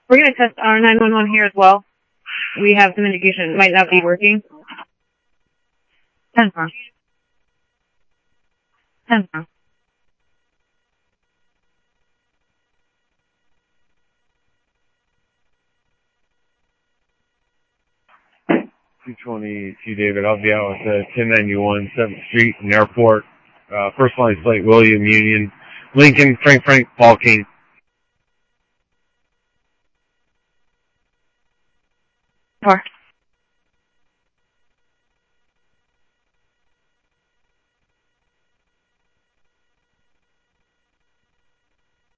We're going to test our 911 here as well. We have some indication it might not be working. 10 -4. 10 -4. $222 David, I'll be out with 1091 7th Street and Airport. First line plate, William Union, Lincoln, Frank, Paul King. 4.